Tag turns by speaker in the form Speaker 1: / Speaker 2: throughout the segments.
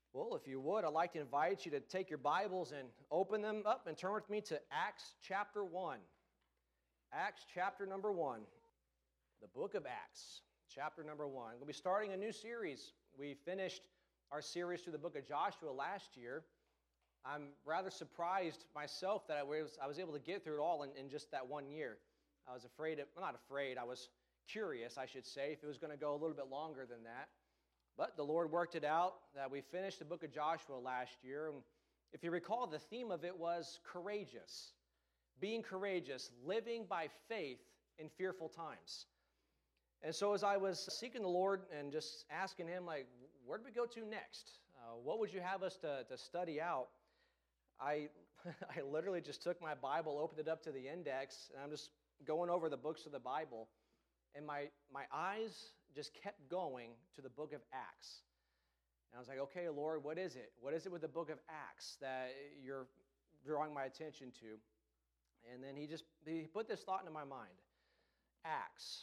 Speaker 1: Well, if you would, I'd like to invite you to take your Bibles and open them up and turn with me to Acts chapter 1. Acts chapter number 1. The book of Acts, chapter number 1. We'll be starting a new series. We finished our series through the book of Joshua last year. I'm rather surprised myself that I was able to get through it all in just that 1 year. I was I was curious, I should say, if it was going to go a little bit longer than that. But the Lord worked it out that we finished the book of Joshua last year. And if you recall, the theme of it was courageous. Being courageous, living by faith in fearful times. And so as I was seeking the Lord and just asking Him, where do we go to next? What would you have us to study out? I literally just took my Bible, opened it up to the index, and I'm just going over the books of the Bible. And my eyes just kept going to the book of Acts. And I was like, okay, Lord, what is it? What is it with the book of Acts that you're drawing my attention to? And then he put this thought into my mind. Acts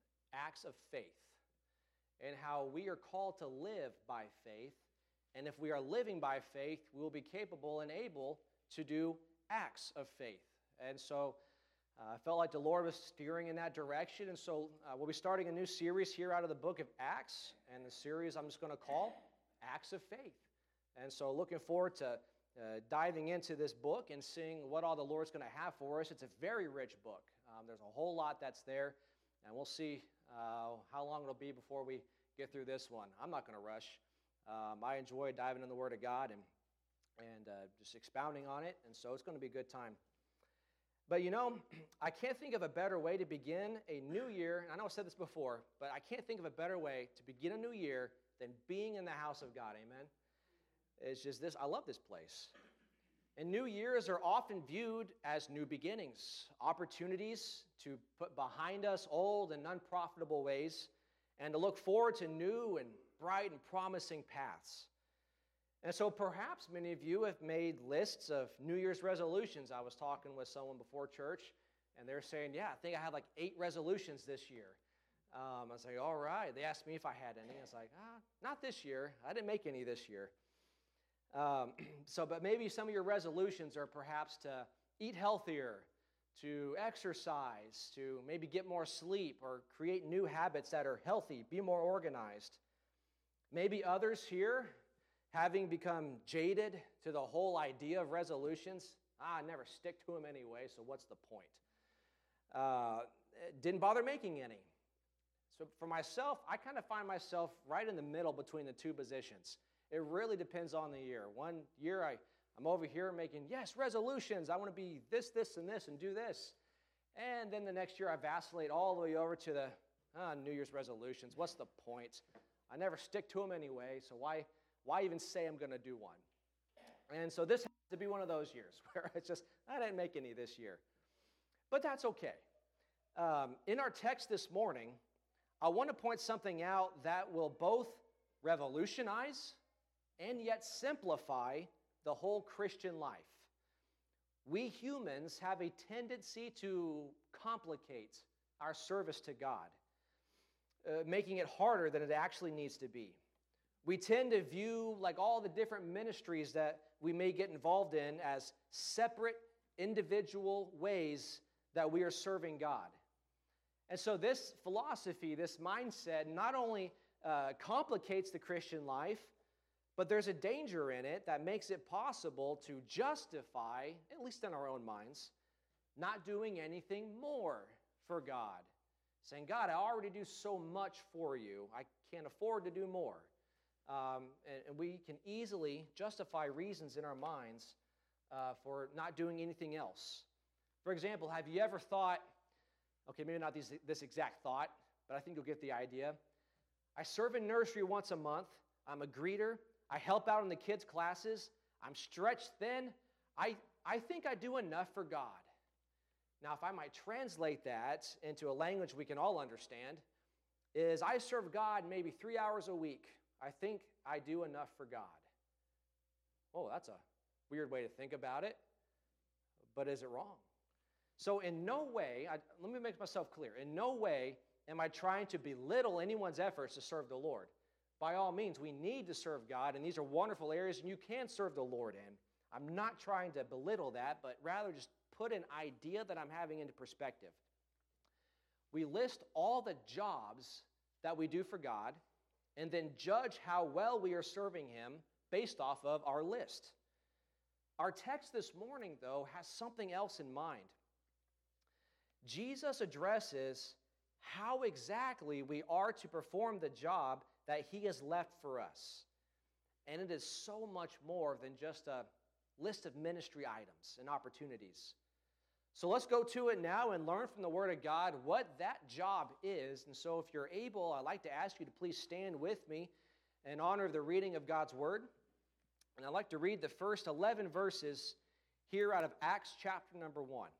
Speaker 1: of faith. And how we are called to live by faith. And if we are living by faith, we will be capable and able to do acts of faith. And so I felt like the Lord was steering in that direction, and so we'll be starting a new series here out of the book of Acts, and the series I'm just going to call Acts of Faith. And so looking forward to diving into this book and seeing what all the Lord's going to have for us. It's a very rich book. There's a whole lot that's there, and we'll see how long it'll be before we get through this one. I'm not going to rush. I enjoy diving in the Word of God and just expounding on it, and so it's going to be a good time. But I can't think of a better way to begin a new year. And I know I've said this before, but I can't think of a better way to begin a new year than being in the house of God. Amen? It's just this. I love this place. And new years are often viewed as new beginnings, opportunities to put behind us old and unprofitable ways and to look forward to new and bright and promising paths. And so perhaps many of you have made lists of New Year's resolutions. I was talking with someone before church, and they're saying, yeah, I think I have 8 resolutions this year. I was like, all right. They asked me if I had any. I was like, not this year. I didn't make any this year. But maybe some of your resolutions are perhaps to eat healthier, to exercise, to maybe get more sleep, or create new habits that are healthy, be more organized. Maybe others here, having become jaded to the whole idea of resolutions, I never stick to them anyway, so what's the point? Didn't bother making any. So for myself, I kind of find myself right in the middle between the two positions. It really depends on the year. One year I'm over here making, yes, resolutions. I want to be this, and this, and do this. And then the next year I vacillate all the way over to the New Year's resolutions. What's the point? I never stick to them anyway, so why even say I'm going to do one? And so this has to be one of those years where it's just, I didn't make any this year. But that's okay. In our text this morning, I want to point something out that will both revolutionize and yet simplify the whole Christian life. We humans have a tendency to complicate our service to God, making it harder than it actually needs to be. We tend to view all the different ministries that we may get involved in as separate individual ways that we are serving God. And so this philosophy, this mindset, not only complicates the Christian life, but there's a danger in it that makes it possible to justify, at least in our own minds, not doing anything more for God. Saying, God, I already do so much for you. I can't afford to do more. And we can easily justify reasons in our minds for not doing anything else. For example, have you ever thought, okay, maybe not this exact thought, but I think you'll get the idea. I serve in nursery once a month. I'm a greeter. I help out in the kids' classes. I'm stretched thin. I think I do enough for God. Now, if I might translate that into a language we can all understand, is I serve God maybe 3 hours a week. I think I do enough for God. Oh, that's a weird way to think about it, but is it wrong? So in no way, let me make myself clear, in no way am I trying to belittle anyone's efforts to serve the Lord. By all means, we need to serve God, and these are wonderful areas, and you can serve the Lord in. I'm not trying to belittle that, but rather just put an idea that I'm having into perspective. We list all the jobs that we do for God, and then judge how well we are serving Him based off of our list. Our text this morning, though, has something else in mind. Jesus addresses how exactly we are to perform the job that He has left for us. And it is so much more than just a list of ministry items and opportunities. So let's go to it now and learn from the Word of God what that job is. And so if you're able, I'd like to ask you to please stand with me in honor of the reading of God's Word. And I'd like to read the first 11 verses here out of Acts chapter number 1.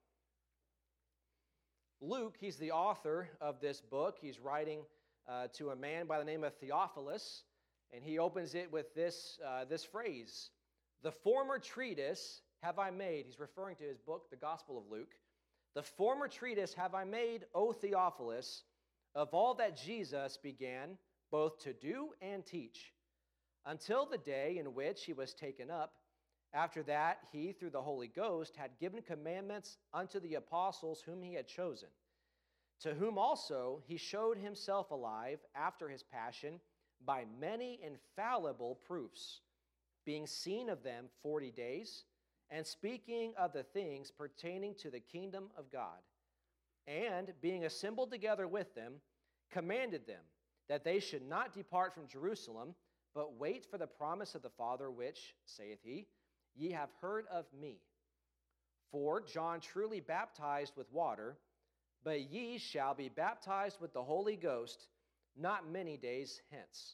Speaker 1: Luke, he's the author of this book. He's writing to a man by the name of Theophilus, and he opens it with this phrase, "The former treatise have I made." He's referring to his book, the Gospel of Luke. "The former treatise have I made, O Theophilus, of all that Jesus began both to do and teach, until the day in which he was taken up. After that, he, through the Holy Ghost, had given commandments unto the apostles whom he had chosen, to whom also he showed himself alive after his passion by many infallible proofs, being seen of them 40 days, and speaking of the things pertaining to the kingdom of God. And being assembled together with them, commanded them that they should not depart from Jerusalem, but wait for the promise of the Father, which, saith he, ye have heard of me. For John truly baptized with water, but ye shall be baptized with the Holy Ghost not many days hence.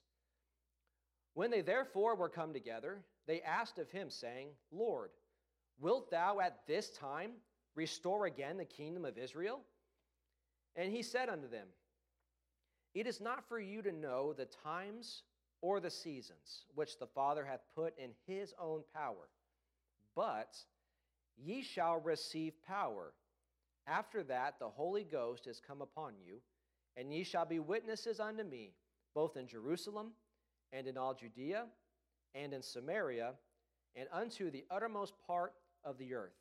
Speaker 1: When they therefore were come together, they asked of him, saying, Lord, wilt thou at this time restore again the kingdom of Israel? And he said unto them, It is not for you to know the times or the seasons which the Father hath put in his own power, but ye shall receive power. After that the Holy Ghost is come upon you, and ye shall be witnesses unto me, both in Jerusalem, and in all Judea, and in Samaria, and unto the uttermost part of the earth.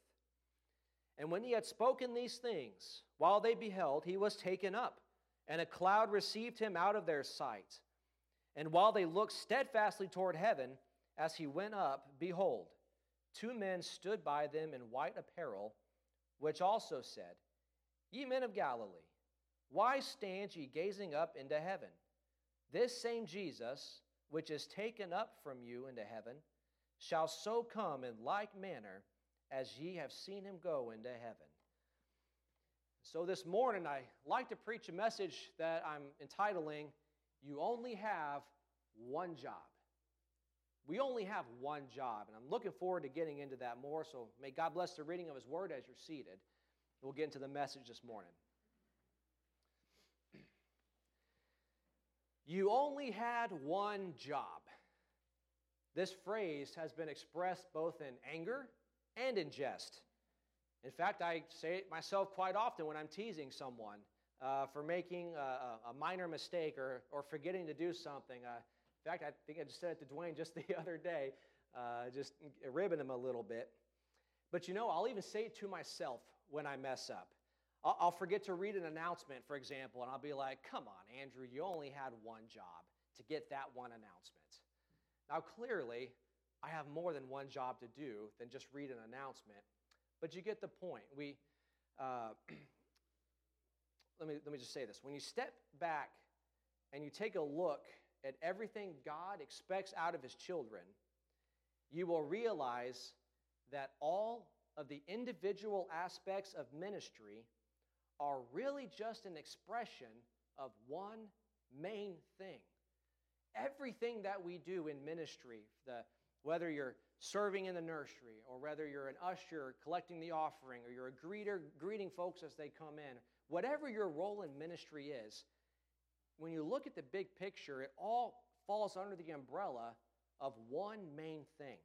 Speaker 1: And when he had spoken these things, while they beheld, he was taken up, and a cloud received him out of their sight. And while they looked steadfastly toward heaven, as he went up, behold, two men stood by them in white apparel, which also said, Ye men of Galilee, why stand ye gazing up into heaven? This same Jesus, which is taken up from you into heaven, shall so come in like manner as ye have seen him go into heaven. So this morning, I like to preach a message that I'm entitling, You Only Have One Job. We only have one job, and I'm looking forward to getting into that more, so may God bless the reading of his word as you're seated. We'll get into the message this morning. You only had one job. This phrase has been expressed both in anger and in jest. In fact, I say it myself quite often when I'm teasing someone for making a minor mistake or forgetting to do something. In fact, I think I just said it to Dwayne just the other day, just ribbing him a little bit. But you know, I'll even say it to myself when I mess up. I'll forget to read an announcement, for example, and I'll be like, come on, Andrew, you only had one job to get that one announcement. Now, clearly, I have more than one job to do than just read an announcement, but you get the point. Let me just say this. When you step back and you take a look at everything God expects out of his children, you will realize that all of the individual aspects of ministry are really just an expression of one main thing. Everything that we do in ministry, whether you're serving in the nursery, or whether you're an usher collecting the offering, or you're a greeter greeting folks as they come in, whatever your role in ministry is, when you look at the big picture, it all falls under the umbrella of one main thing.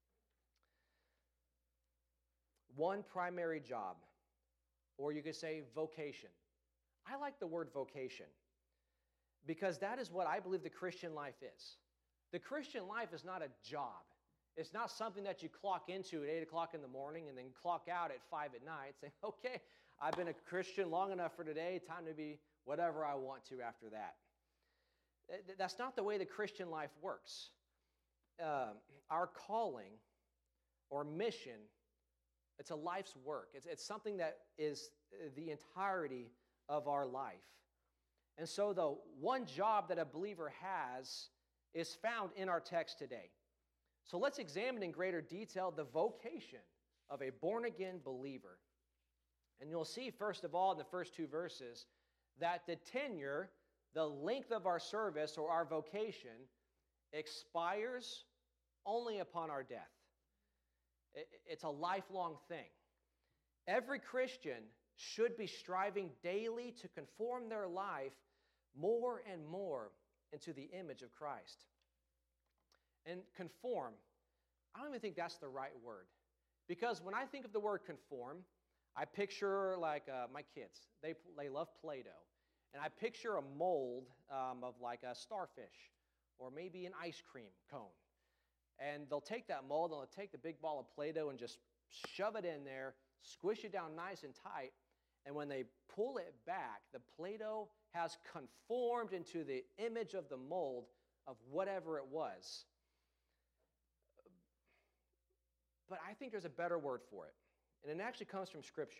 Speaker 1: One primary job, or you could say vocation. I like the word vocation because that is what I believe the Christian life is. The Christian life is not a job. It's not something that you clock into at 8 o'clock in the morning and then clock out at 5 at night saying, okay, I've been a Christian long enough for today, time to be whatever I want to after that. That's not the way the Christian life works. Our calling or mission, it's a life's work. It's something that is the entirety of our life. And so the one job that a believer has is found in our text today. So let's examine in greater detail the vocation of a born-again believer. And you'll see, first of all, in the first two verses, that the tenure, the length of our service or our vocation, expires only upon our death. It's a lifelong thing. Every Christian should be striving daily to conform their life more and more into the image of Christ. And conform, I don't even think that's the right word. Because when I think of the word conform, I picture like my kids. They love Play-Doh. And I picture a mold of like a starfish or maybe an ice cream cone. And they'll take that mold and they'll take the big ball of Play-Doh and just shove it in there, squish it down nice and tight. And when they pull it back, the Play-Doh has conformed into the image of the mold of whatever it was. But I think there's a better word for it. And it actually comes from Scripture.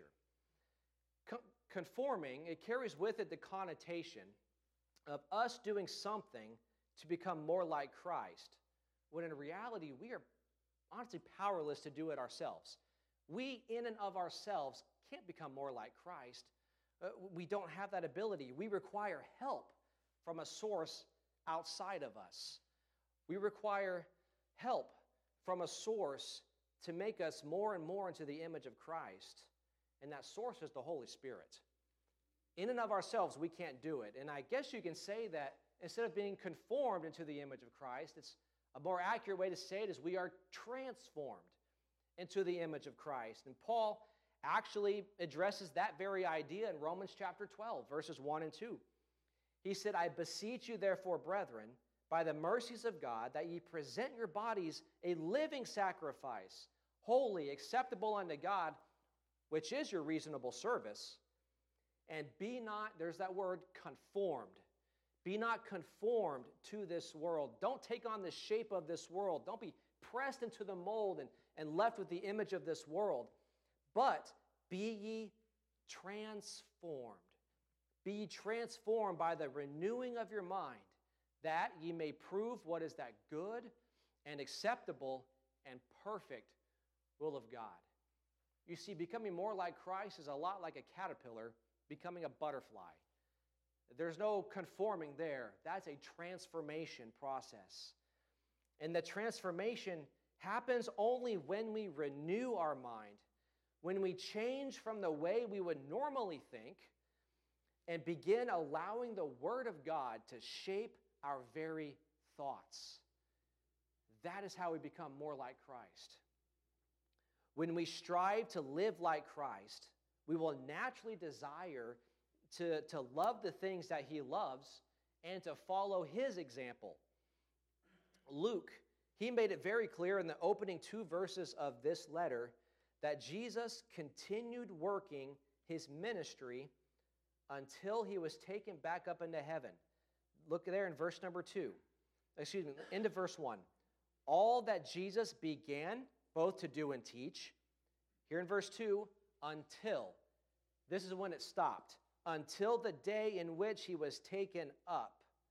Speaker 1: Conforming, it carries with it the connotation of us doing something to become more like Christ, when in reality we are honestly powerless to do it ourselves. We, in and of ourselves, can't become more like Christ. We don't have that ability. We require help from a source outside of us. We require help from a source to make us more and more into the image of Christ. And that source is the Holy Spirit. In and of ourselves, we can't do it. And I guess you can say that instead of being conformed into the image of Christ, it's a more accurate way to say it is we are transformed into the image of Christ. And Paul actually addresses that very idea in Romans chapter 12, verses 1 and 2. He said, I beseech you therefore, brethren, by the mercies of God, that ye present your bodies a living sacrifice, holy, acceptable unto God, which is your reasonable service. And be not, there's that word, conformed. Be not conformed to this world. Don't take on the shape of this world. Don't be pressed into the mold and left with the image of this world. But be ye transformed. Be ye transformed by the renewing of your mind, that ye may prove what is that good and acceptable and perfect will of God. You see, becoming more like Christ is a lot like a caterpillar becoming a butterfly. There's no conforming there. That's a transformation process. And the transformation happens only when we renew our mind, when we change from the way we would normally think and begin allowing the Word of God to shape our very thoughts. That is how we become more like Christ. When we strive to live like Christ, we will naturally desire to love the things that He loves and to follow His example. Luke, he made it very clear in the opening two verses of this letter that Jesus continued working His ministry until He was taken back up into heaven. Look there in verse number 2. Into verse 1. All that Jesus began both to do and teach. Here in verse 2, until. This is when it stopped. Until the day in which He was taken up.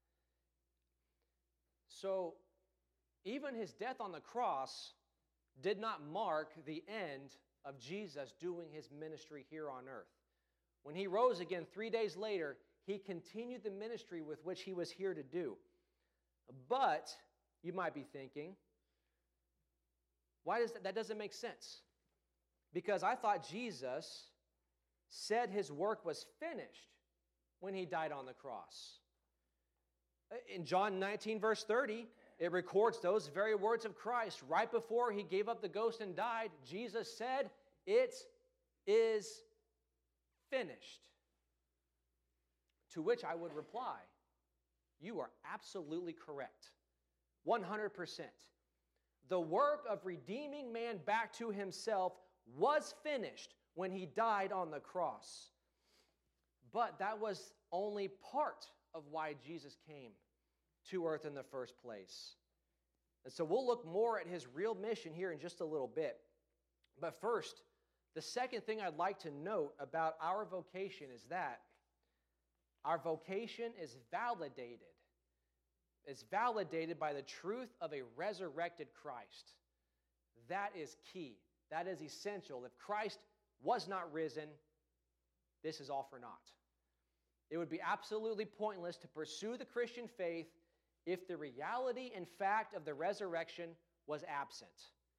Speaker 1: So, even His death on the cross did not mark the end of Jesus doing His ministry here on earth. When He rose again 3 days later, He continued the ministry with which He was here to do. But, you might be thinking, why does that doesn't make sense? Because I thought Jesus said His work was finished when He died on the cross. In John 19, verse 30, it records those very words of Christ. Right before He gave up the ghost and died, Jesus said, it is finished. To which I would reply, You are absolutely correct. 100%. The work of redeeming man back to himself was finished when he died on the cross. But that was only part of why Jesus came to earth in the first place. And so we'll look more at his real mission here in just a little bit. But first, the second thing I'd like to note about our vocation is that our vocation is validated. It's validated by the truth of a resurrected Christ. That is key. That is essential. If Christ was not risen, this is all for naught. It would be absolutely pointless to pursue the Christian faith if the reality and fact of the resurrection was absent.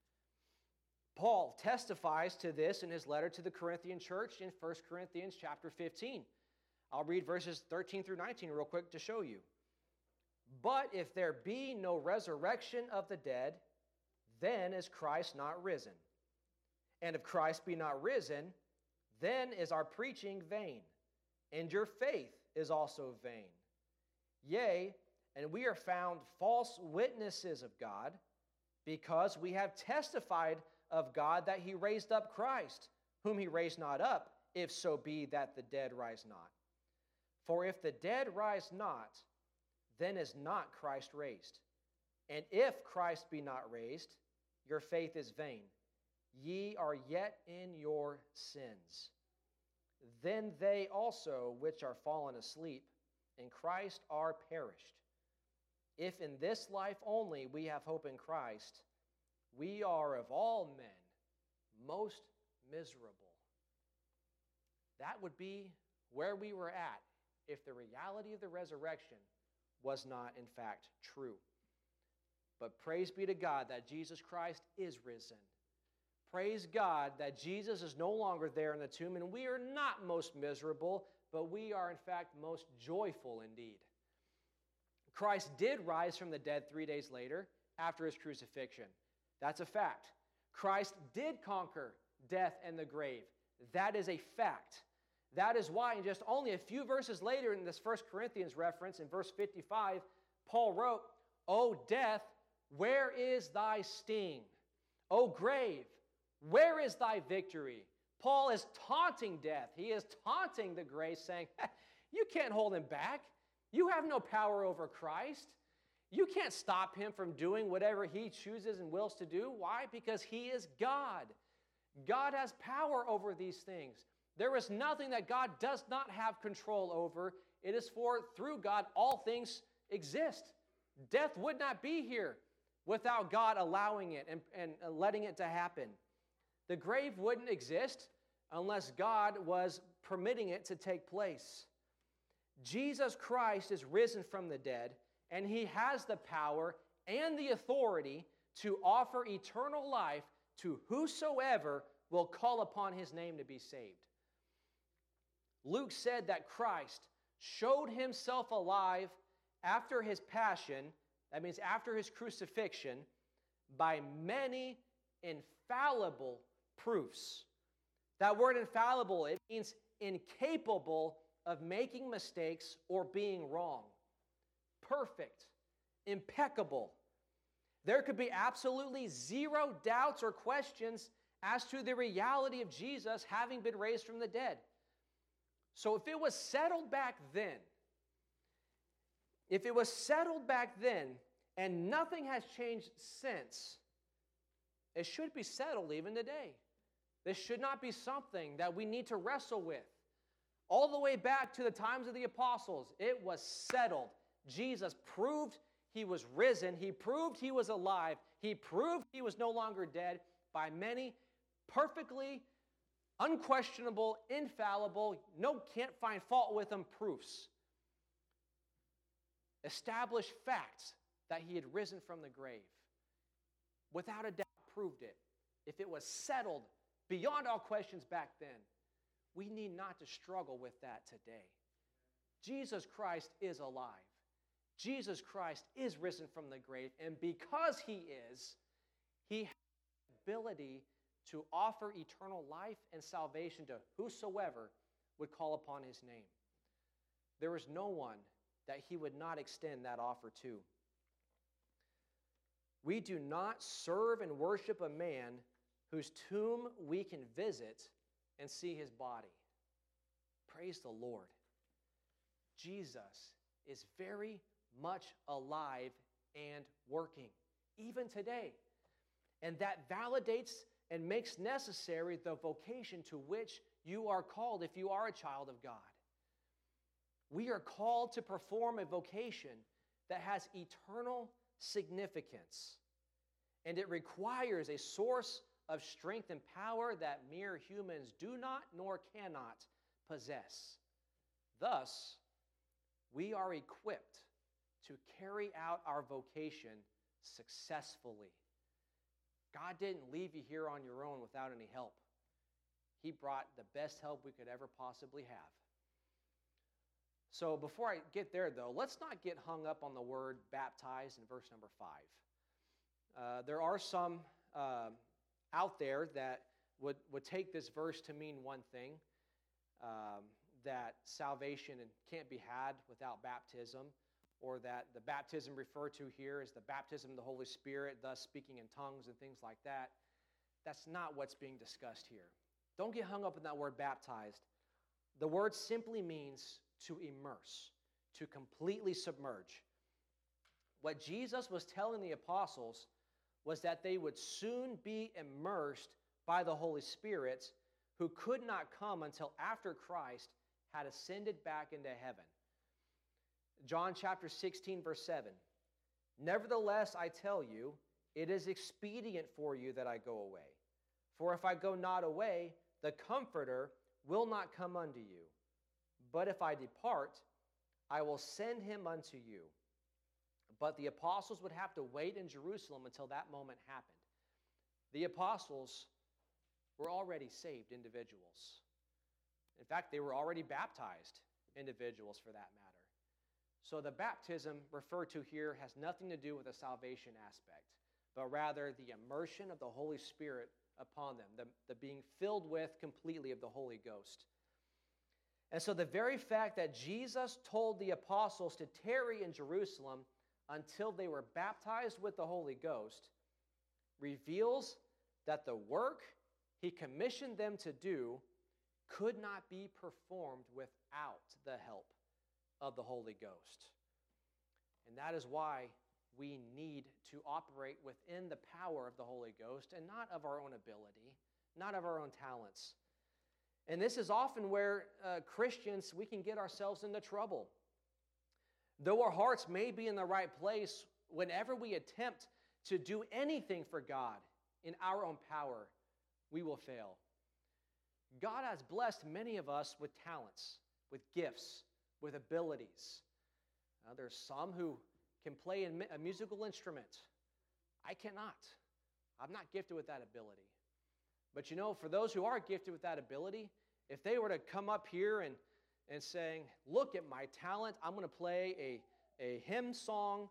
Speaker 1: Paul testifies to this in his letter to the Corinthian church in 1 Corinthians chapter 15. I'll read verses 13 through 19 real quick to show you. But if there be no resurrection of the dead, then is Christ not risen. And if Christ be not risen, then is our preaching vain, and your faith is also vain. Yea, and we are found false witnesses of God, because we have testified of God that he raised up Christ, whom he raised not up, if so be that the dead rise not. For if the dead rise not, then is not Christ raised. And if Christ be not raised, your faith is vain. Ye are yet in your sins. Then they also which are fallen asleep in Christ are perished. If in this life only we have hope in Christ, we are of all men most miserable. That would be where we were at if the reality of the resurrection was not in fact true. But praise be to God that Jesus Christ is risen. Praise God that Jesus is no longer there in the tomb, and we are not most miserable, but we are in fact most joyful indeed. Christ did rise from the dead 3 days later after his crucifixion. That's a fact. Christ did conquer death and the grave. That is a fact. That is why, in just only a few verses later in this 1 Corinthians reference, in verse 55, Paul wrote, O death, where is thy sting? O grave, where is thy victory? Paul is taunting death. He is taunting the grave, saying, you can't hold him back. You have no power over Christ. You can't stop him from doing whatever he chooses and wills to do. Why? Because he is God. God has power over these things. There is nothing that God does not have control over. It is for, through God, all things exist. Death would not be here without God allowing it and letting it to happen. The grave wouldn't exist unless God was permitting it to take place. Jesus Christ is risen from the dead, and he has the power and the authority to offer eternal life to whosoever will call upon his name to be saved. Luke said that Christ showed himself alive after his passion, that means after his crucifixion, by many infallible proofs. That word infallible, it means incapable of making mistakes or being wrong. Perfect, impeccable. There could be absolutely zero doubts or questions as to the reality of Jesus having been raised from the dead. So if it was settled back then, and nothing has changed since, it should be settled even today. This should not be something that we need to wrestle with. All the way back to the times of the apostles, it was settled. Jesus proved he was risen. He proved he was alive. He proved he was no longer dead by many perfectly unquestionable, infallible, can't find fault with them proofs. Established facts that he had risen from the grave. Without a doubt proved it. If it was settled beyond all questions back then, we need not to struggle with that today. Jesus Christ is alive. Jesus Christ is risen from the grave, and because he is, he has the ability to offer eternal life and salvation to whosoever would call upon his name. There is no one that he would not extend that offer to. We do not serve and worship a man whose tomb we can visit and see his body. Praise the Lord. Jesus is very much alive and working, even today. And that validates and makes necessary the vocation to which you are called if you are a child of God. We are called to perform a vocation that has eternal significance, and it requires a source of strength and power that mere humans do not nor cannot possess. Thus, we are equipped to carry out our vocation successfully. God didn't leave you here on your own without any help. He brought the best help we could ever possibly have. So before I get there, though, let's not get hung up on the word baptized in verse number 5. There are some out there that would take this verse to mean one thing, that salvation can't be had without baptism, or that the baptism referred to here is the baptism of the Holy Spirit, thus speaking in tongues and things like that. That's not what's being discussed here. Don't get hung up in that word baptized. The word simply means to immerse, to completely submerge. What Jesus was telling the apostles was that they would soon be immersed by the Holy Spirit, who could not come until after Christ had ascended back into heaven. John chapter 16, verse 7. Nevertheless, I tell you, it is expedient for you that I go away. For if I go not away, the Comforter will not come unto you. But if I depart, I will send him unto you. But the apostles would have to wait in Jerusalem until that moment happened. The apostles were already saved individuals. In fact, they were already baptized individuals for that matter. So the baptism referred to here has nothing to do with the salvation aspect, but rather the immersion of the Holy Spirit upon them, the being filled with completely of the Holy Ghost. And so the very fact that Jesus told the apostles to tarry in Jerusalem until they were baptized with the Holy Ghost reveals that the work he commissioned them to do could not be performed without the help of the Holy Ghost. And that is why we need to operate within the power of the Holy Ghost and not of our own ability, not of our own talents. And this is often where Christians, we can get ourselves into trouble. Though our hearts may be in the right place, whenever we attempt to do anything for God in our own power, we will fail. God has blessed many of us with talents, with gifts, with abilities. There's some who can play a musical instrument. I cannot. I'm not gifted with that ability. But you know, for those who are gifted with that ability, if they were to come up here and saying, look at my talent, I'm going to play a hymn song,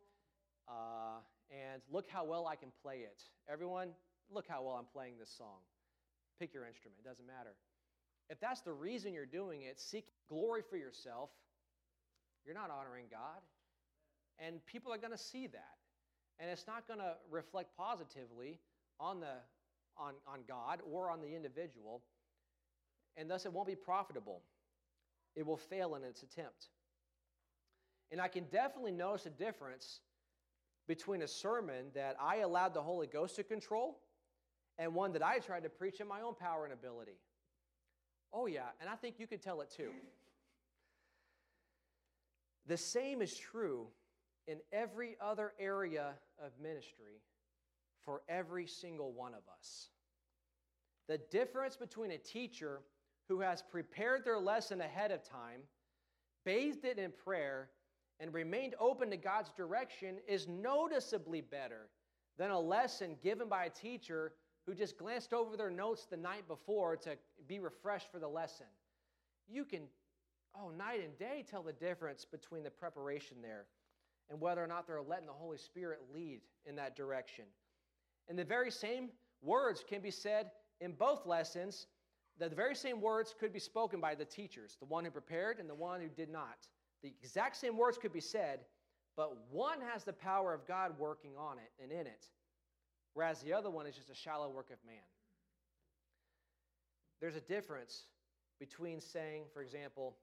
Speaker 1: and look how well I can play it. Everyone, look how well I'm playing this song. Pick your instrument, it doesn't matter. If that's the reason you're doing it, seek glory for yourself, you're not honoring God. And people are going to see that. And it's not going to reflect positively on God or on the individual. And thus it won't be profitable. It will fail in its attempt. And I can definitely notice a difference between a sermon that I allowed the Holy Ghost to control and one that I tried to preach in my own power and ability. Oh yeah, and I think you could tell it too. The same is true in every other area of ministry for every single one of us. The difference between a teacher who has prepared their lesson ahead of time, bathed it in prayer, and remained open to God's direction is noticeably better than a lesson given by a teacher who just glanced over their notes the night before to be refreshed for the lesson. You can, night and day tell the difference between the preparation there and whether or not they're letting the Holy Spirit lead in that direction. And the very same words can be said in both lessons. The very same words could be spoken by the teachers, the one who prepared and the one who did not. The exact same words could be said, but one has the power of God working on it and in it, whereas the other one is just a shallow work of man. There's a difference between saying, for example,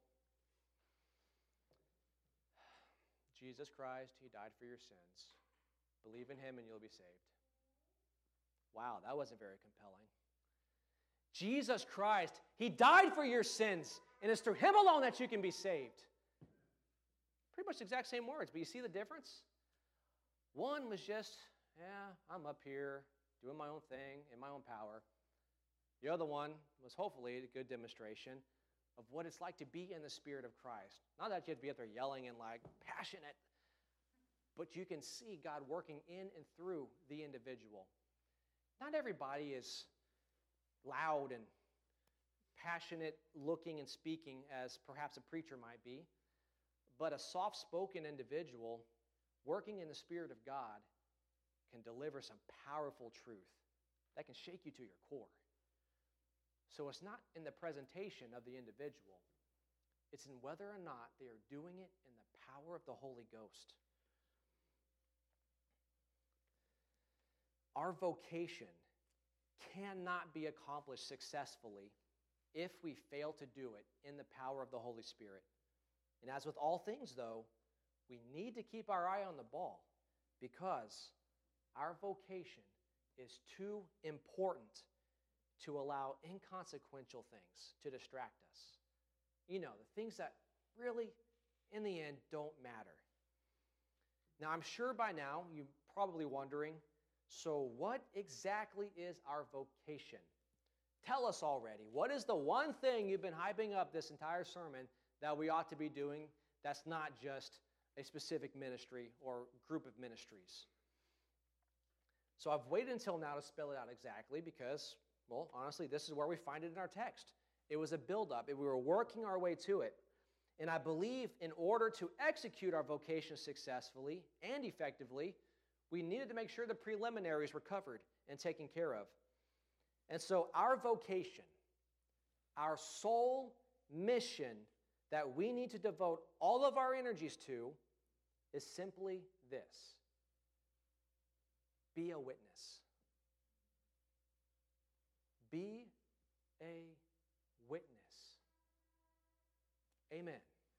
Speaker 1: Jesus Christ, he died for your sins. Believe in him and you'll be saved. Wow, that wasn't very compelling. Jesus Christ, he died for your sins, and it's through him alone that you can be saved. Pretty much the exact same words, but you see the difference? One was just, I'm up here doing my own thing in my own power. The other one was hopefully a good demonstration of what it's like to be in the Spirit of Christ. Not that you have to be up there yelling and like passionate, but you can see God working in and through the individual. Not everybody is loud and passionate looking and speaking as perhaps a preacher might be, but a soft-spoken individual working in the Spirit of God can deliver some powerful truth that can shake you to your core. So it's not in the presentation of the individual. It's in whether or not they are doing it in the power of the Holy Ghost. Our vocation cannot be accomplished successfully if we fail to do it in the power of the Holy Spirit. And as with all things, though, we need to keep our eye on the ball because our vocation is too important to allow inconsequential things to distract us. You know, the things that really, in the end, don't matter. Now, I'm sure by now you're probably wondering, so what exactly is our vocation? Tell us already. What is the one thing you've been hyping up this entire sermon that we ought to be doing that's not just a specific ministry or group of ministries? So I've waited until now to spell it out exactly because, well, honestly, this is where we find it in our text. It was a buildup, and we were working our way to it. And I believe in order to execute our vocation successfully and effectively, we needed to make sure the preliminaries were covered and taken care of. And so our vocation, our sole mission that we need to devote all of our energies to is simply this: be a witness. Be a witness. Amen.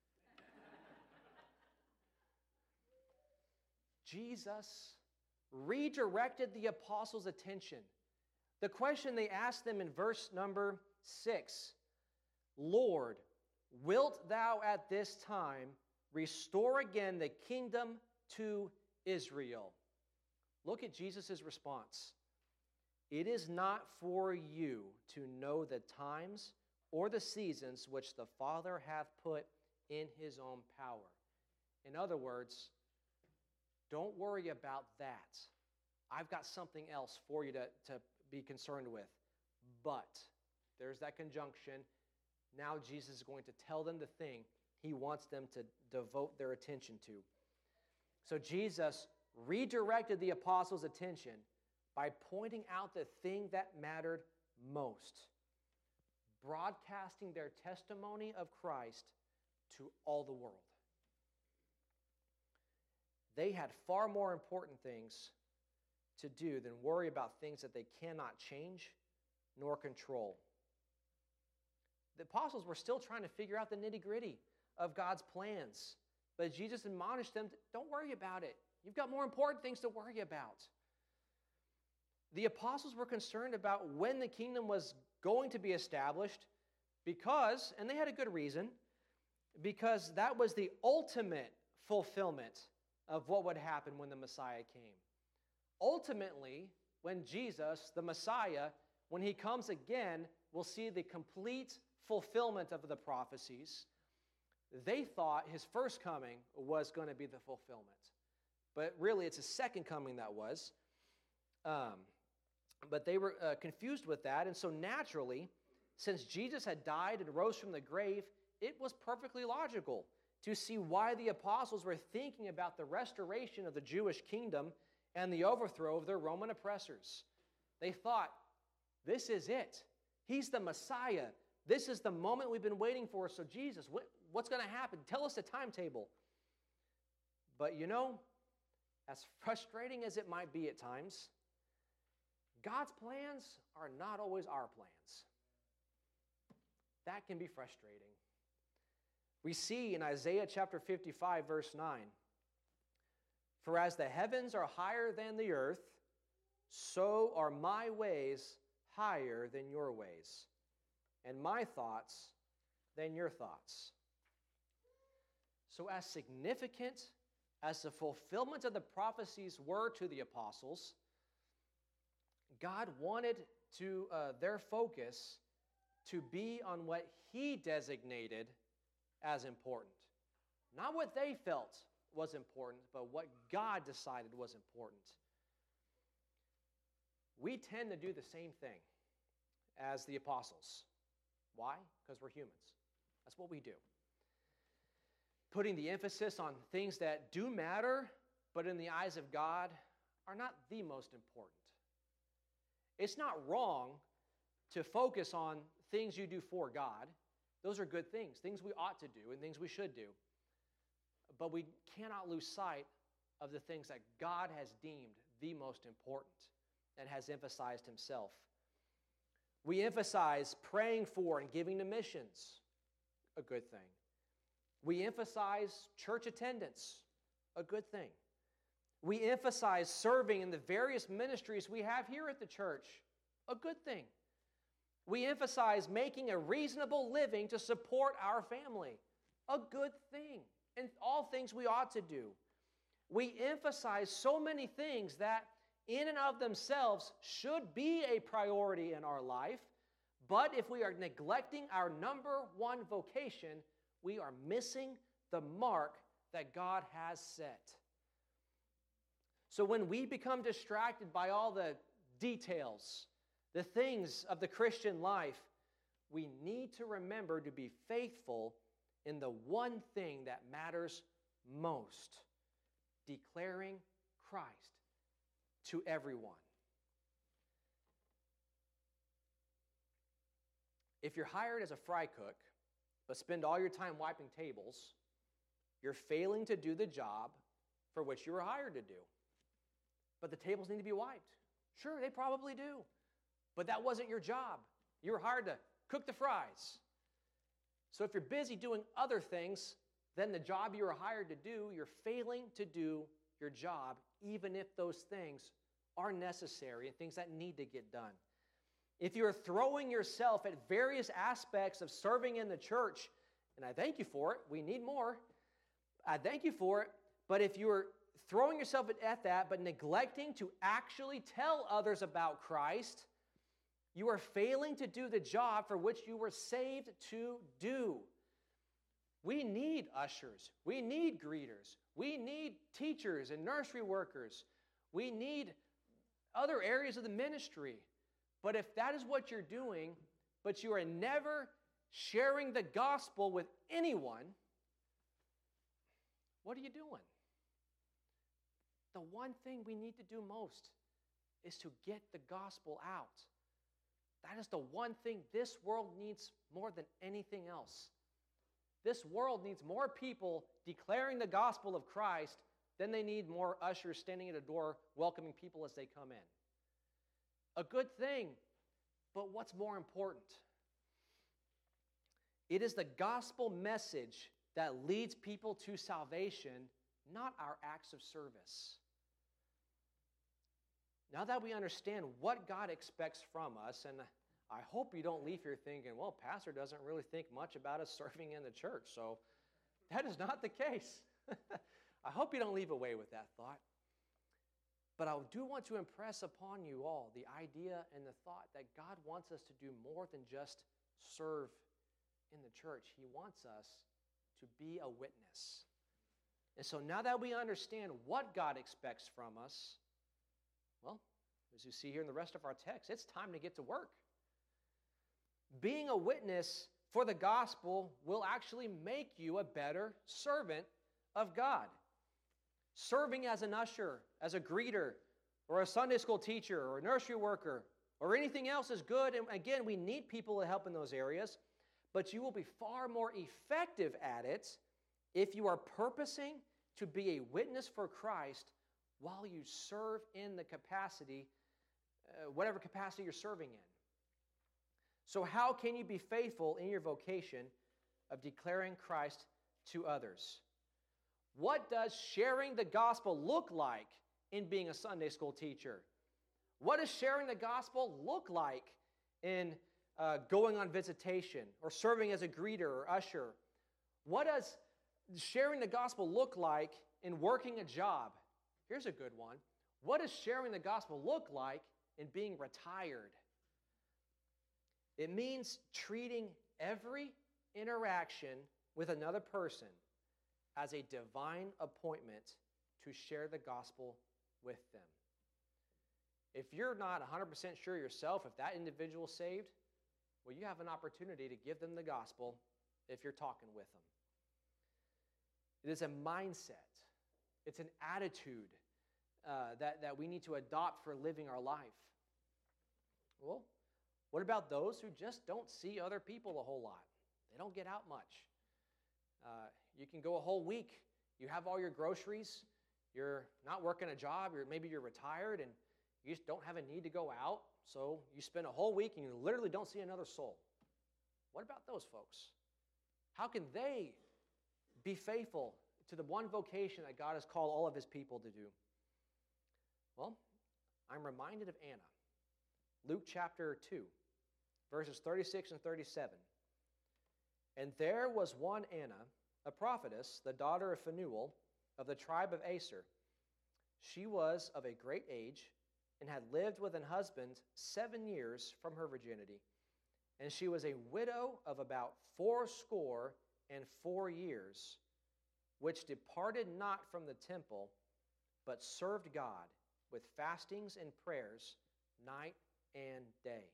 Speaker 1: Jesus redirected the apostles' attention. The question they asked them in verse number 6, Lord, wilt thou at this time restore again the kingdom to Israel? Look at Jesus' response. It is not for you to know the times or the seasons which the Father hath put in his own power. In other words, don't worry about that. I've got something else for you to be concerned with. But there's that conjunction. Now Jesus is going to tell them the thing he wants them to devote their attention to. So Jesus redirected the apostles' attention by pointing out the thing that mattered most, broadcasting their testimony of Christ to all the world. They had far more important things to do than worry about things that they cannot change nor control. The apostles were still trying to figure out the nitty-gritty of God's plans, but Jesus admonished them, don't worry about it. You've got more important things to worry about. The apostles were concerned about when the kingdom was going to be established because, and they had a good reason, because that was the ultimate fulfillment of what would happen when the Messiah came. Ultimately, when Jesus, the Messiah, when he comes again, will see the complete fulfillment of the prophecies. They thought his first coming was going to be the fulfillment. But really, it's his second coming that was. But they were confused with that. And so naturally, since Jesus had died and rose from the grave, it was perfectly logical to see why the apostles were thinking about the restoration of the Jewish kingdom and the overthrow of their Roman oppressors. They thought, this is it. He's the Messiah. This is the moment we've been waiting for. So Jesus, what's going to happen? Tell us the timetable. But you know, as frustrating as it might be at times, God's plans are not always our plans. That can be frustrating. We see in Isaiah chapter 55, verse 9, "For as the heavens are higher than the earth, so are my ways higher than your ways, and my thoughts than your thoughts." So as significant as the fulfillment of the prophecies were to the apostles, God wanted their focus to be on what He designated as important. Not what they felt was important, but what God decided was important. We tend to do the same thing as the apostles. Why? Because we're humans. That's what we do. Putting the emphasis on things that do matter, but in the eyes of God are not the most important. It's not wrong to focus on things you do for God. Those are good things we ought to do and things we should do. But we cannot lose sight of the things that God has deemed the most important and has emphasized Himself. We emphasize praying for and giving to missions, a good thing. We emphasize church attendance, a good thing. We emphasize serving in the various ministries we have here at the church, a good thing. We emphasize making a reasonable living to support our family, a good thing, and all things we ought to do. We emphasize so many things that in and of themselves should be a priority in our life, but if we are neglecting our number one vocation, we are missing the mark that God has set. So when we become distracted by all the details, the things of the Christian life, we need to remember to be faithful in the one thing that matters most, declaring Christ to everyone. If you're hired as a fry cook, but spend all your time wiping tables, you're failing to do the job for which you were hired to do. But the tables need to be wiped. Sure, they probably do. But that wasn't your job. You were hired to cook the fries. So if you're busy doing other things than the job you were hired to do, you're failing to do your job, even if those things are necessary and things that need to get done. If you're throwing yourself at various aspects of serving in the church, and I thank you for it, we need more, I thank you for it, but if you're throwing yourself at that but neglecting to actually tell others about Christ, you are failing to do the job for which you were saved to do. We need ushers. We need greeters. We need teachers and nursery workers. We need other areas of the ministry. But if that is what you're doing, but you are never sharing the gospel with anyone, what are you doing? The one thing we need to do most is to get the gospel out. That is the one thing this world needs more than anything else. This world needs more people declaring the gospel of Christ than they need more ushers standing at a door welcoming people as they come in. A good thing, but what's more important? It is the gospel message that leads people to salvation, not our acts of service. Now that we understand what God expects from us, and I hope you don't leave here thinking, well, Pastor doesn't really think much about us serving in the church, so that is not the case. I hope you don't leave away with that thought. But I do want to impress upon you all the idea and the thought that God wants us to do more than just serve in the church. He wants us to be a witness. And so now that we understand what God expects from us, well, as you see here in the rest of our text, it's time to get to work. Being a witness for the gospel will actually make you a better servant of God. Serving as an usher, as a greeter, or a Sunday school teacher, or a nursery worker, or anything else is good. And again, we need people to help in those areas. but you will be far more effective at it if you are purposing to be a witness for Christ while you serve in the capacity, whatever capacity you're serving in. So how can you be faithful in your vocation of declaring Christ to others? What does sharing the gospel look like in being a Sunday school teacher? What does sharing the gospel look like in going on visitation or serving as a greeter or usher? What does sharing the gospel look like in working a job? Here's a good one. What does sharing the gospel look like in being retired? It means treating every interaction with another person as a divine appointment to share the gospel with them. If you're not 100% sure yourself if that individual's saved, well, you have an opportunity to give them the gospel if you're talking with them. It is a mindset. It's an attitude that we need to adopt for living our life. Well, what about those who just don't see other people a whole lot? They don't get out much. You can go a whole week. You have all your groceries. You're not working a job. Maybe you're retired and you just don't have a need to go out. So you spend a whole week and you literally don't see another soul. What about those folks? How can they be faithful to the one vocation that God has called all of his people to do? Well, I'm reminded of Anna. Luke chapter 2, verses 36 and 37. And there was one Anna, a prophetess, the daughter of Phanuel, of the tribe of Aser. She was of a great age and had lived with an husband 7 years from her virginity. And she was a widow of about 84 years, which departed not from the temple, but served God with fastings and prayers night and day.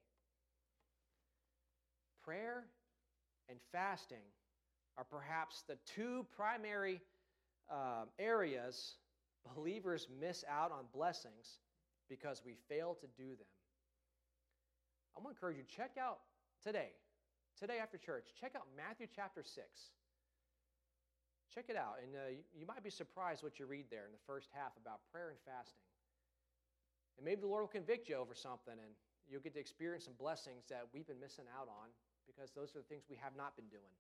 Speaker 1: Prayer and fasting are perhaps the two primary areas believers miss out on blessings because we fail to do them. I want to encourage you, check out today after church, check out Matthew chapter 6. Check it out, and you might be surprised what you read there in the first half about prayer and fasting. And maybe the Lord will convict you over something, and you'll get to experience some blessings that we've been missing out on because those are the things we have not been doing.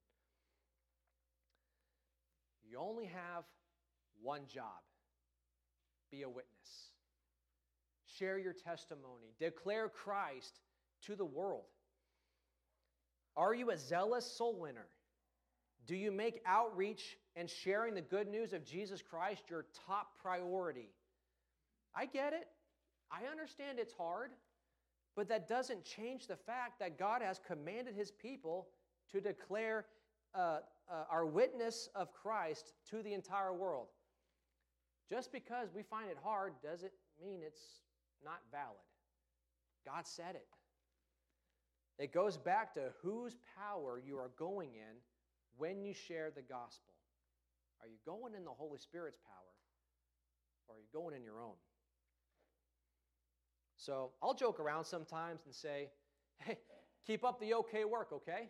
Speaker 1: You only have one job. Be a witness. Share your testimony. Declare Christ to the world. Are you a zealous soul winner? Do you make outreach and sharing the good news of Jesus Christ your top priority? I get it. I understand it's hard, but that doesn't change the fact that God has commanded his people to declare our witness of Christ to the entire world. Just because we find it hard doesn't mean it's not valid. God said it. It goes back to whose power you are going in when you share the gospel. Are you going in the Holy Spirit's power, or are you going in your own? So I'll joke around sometimes and say, hey, keep up the okay work, okay?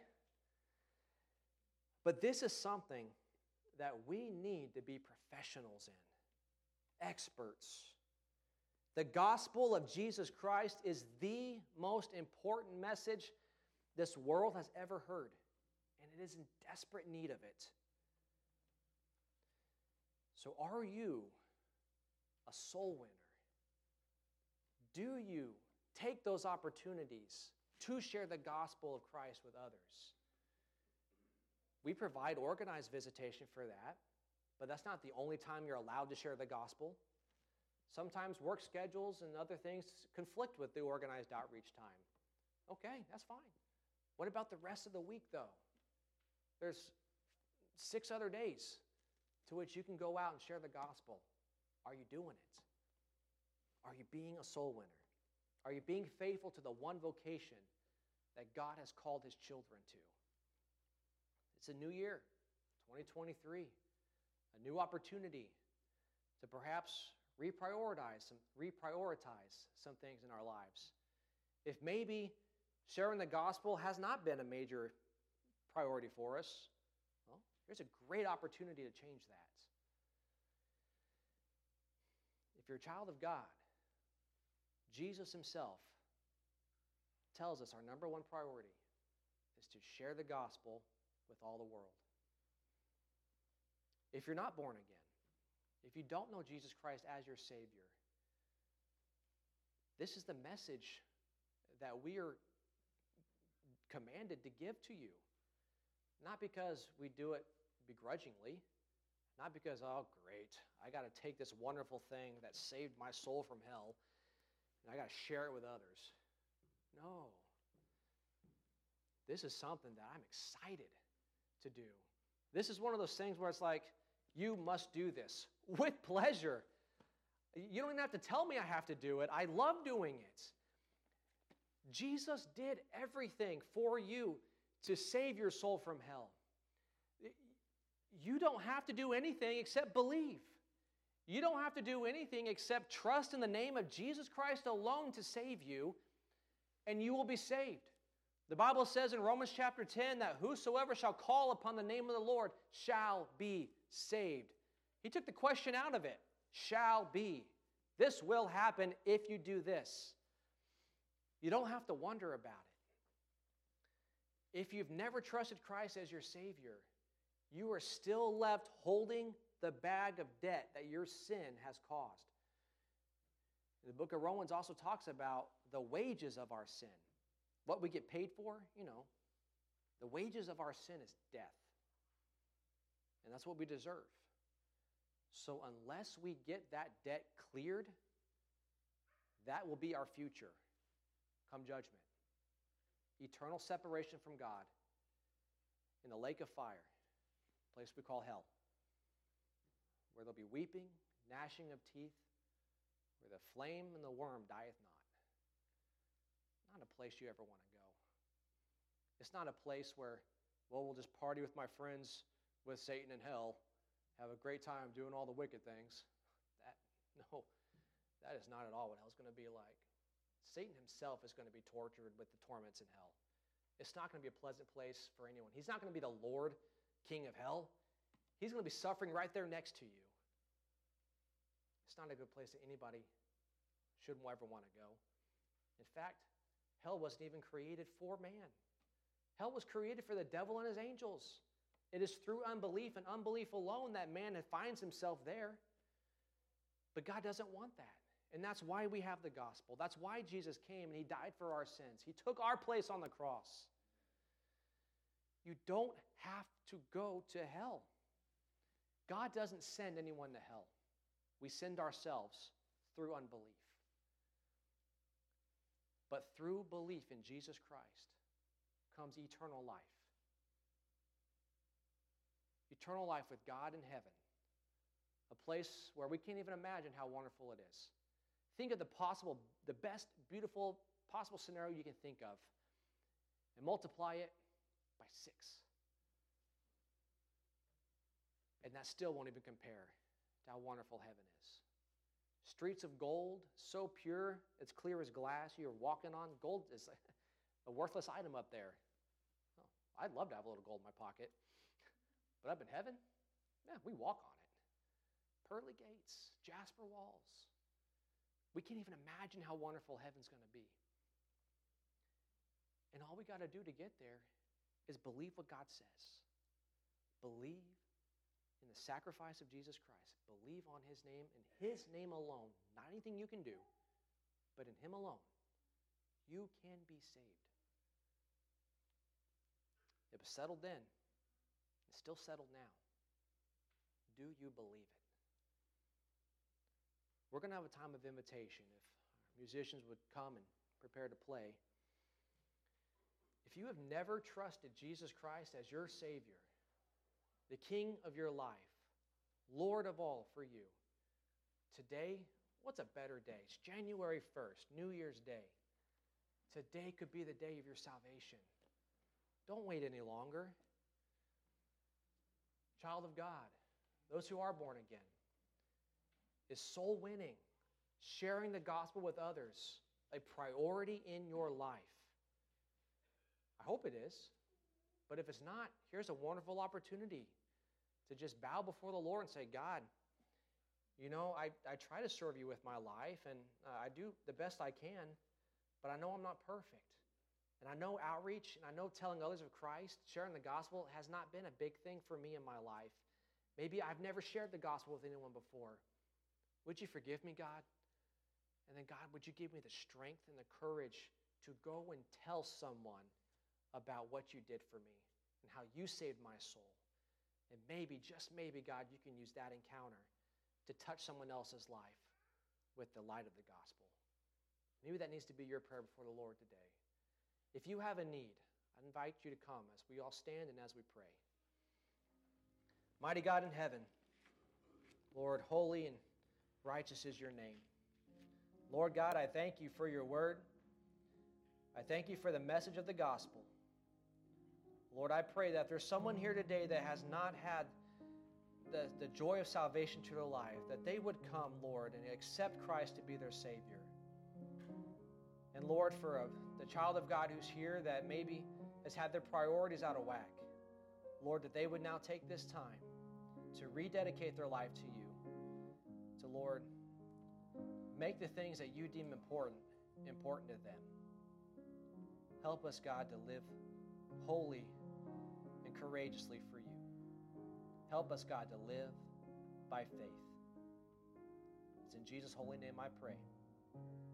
Speaker 1: But this is something that we need to be professionals in, experts. The gospel of Jesus Christ is the most important message this world has ever heard, and it is in desperate need of it. So are you a soul winner? Do you take those opportunities to share the gospel of Christ with others? We provide organized visitation for that, but that's not the only time you're allowed to share the gospel. Sometimes work schedules and other things conflict with the organized outreach time. Okay, that's fine. What about the rest of the week, though? There's 6 other days to which you can go out and share the gospel. Are you doing it? Are you being a soul winner? Are you being faithful to the one vocation that God has called his children to? It's a new year, 2023, a new opportunity to perhaps reprioritize some things in our lives. If maybe sharing the gospel has not been a major priority for us. Well, here's a great opportunity to change that. If you're a child of God, Jesus himself tells us our number one priority is to share the gospel with all the world. If you're not born again, if you don't know Jesus Christ as your Savior, this is the message that we are commanded to give to you. Not because we do it begrudgingly, not because, oh, great, I got to take this wonderful thing that saved my soul from hell, and I got to share it with others. No. This is something that I'm excited to do. This is one of those things where it's like, you must do this with pleasure. You don't even have to tell me I have to do it. I love doing it. Jesus did everything for you to save your soul from hell. You don't have to do anything except believe. You don't have to do anything except trust in the name of Jesus Christ alone to save you, and you will be saved. The Bible says in Romans chapter 10 that whosoever shall call upon the name of the Lord shall be saved. He took the question out of it. Shall be. This will happen if you do this. You don't have to wonder about it. If you've never trusted Christ as your Savior, you are still left holding the bag of debt that your sin has caused. The book of Romans also talks about the wages of our sin. What we get paid for, the wages of our sin is death. And that's what we deserve. So unless we get that debt cleared, that will be our future come judgment. Eternal separation from God in the lake of fire, a place we call hell, where there'll be weeping, gnashing of teeth, where the flame and the worm dieth not. Not a place you ever want to go. It's not a place where, we'll just party with my friends with Satan in hell, have a great time doing all the wicked things. That is not at all what hell's going to be like. Satan himself is going to be tortured with the torments in hell. It's not going to be a pleasant place for anyone. He's not going to be the Lord, King of hell. He's going to be suffering right there next to you. It's not a good place that anybody should ever want to go. In fact, hell wasn't even created for man. Hell was created for the devil and his angels. It is through unbelief and unbelief alone that man finds himself there. But God doesn't want that. And that's why we have the gospel. That's why Jesus came and he died for our sins. He took our place on the cross. You don't have to go to hell. God doesn't send anyone to hell. We send ourselves through unbelief. But through belief in Jesus Christ comes eternal life. Eternal life with God in heaven. A place where we can't even imagine how wonderful it is. Think of the best, beautiful possible scenario you can think of, and multiply it by 6. And that still won't even compare to how wonderful heaven is. Streets of gold, so pure, it's clear as glass. You're walking on gold is a worthless item up there. Oh, I'd love to have a little gold in my pocket. But up in heaven, we walk on it. Pearly gates, jasper walls. We can't even imagine how wonderful heaven's going to be. And all we got to do to get there is believe what God says. Believe in the sacrifice of Jesus Christ. Believe on his name and his name alone. Not anything you can do, but in him alone. You can be saved. It was settled then. It's still settled now. Do you believe it? We're going to have a time of invitation. If our musicians would come and prepare to play. If you have never trusted Jesus Christ as your Savior, the King of your life, Lord of all for you, today, what's a better day? It's January 1st, New Year's Day. Today could be the day of your salvation. Don't wait any longer. Child of God, those who are born again, is soul winning, sharing the gospel with others, a priority in your life? I hope it is. But if it's not, here's a wonderful opportunity to just bow before the Lord and say, God, I try to serve you with my life, and I do the best I can, but I know I'm not perfect. And I know outreach, and I know telling others of Christ, sharing the gospel has not been a big thing for me in my life. Maybe I've never shared the gospel with anyone before. Would you forgive me, God? And then, God, would you give me the strength and the courage to go and tell someone about what you did for me and how you saved my soul? And maybe, just maybe, God, you can use that encounter to touch someone else's life with the light of the gospel. Maybe that needs to be your prayer before the Lord today. If you have a need, I invite you to come as we all stand and as we pray. Mighty God in heaven, Lord, holy and righteous is your name. Lord God, I thank you for your word. I thank you for the message of the gospel. Lord, I pray that there's someone here today that has not had the joy of salvation to their life, that they would come, Lord, and accept Christ to be their Savior. And Lord, for the child of God who's here that maybe has had their priorities out of whack, Lord, that they would now take this time to rededicate their life to you, to, Lord, make the things that you deem important to them. Help us, God, to live holy and courageously for you. Help us, God, to live by faith. It's in Jesus' holy name I pray.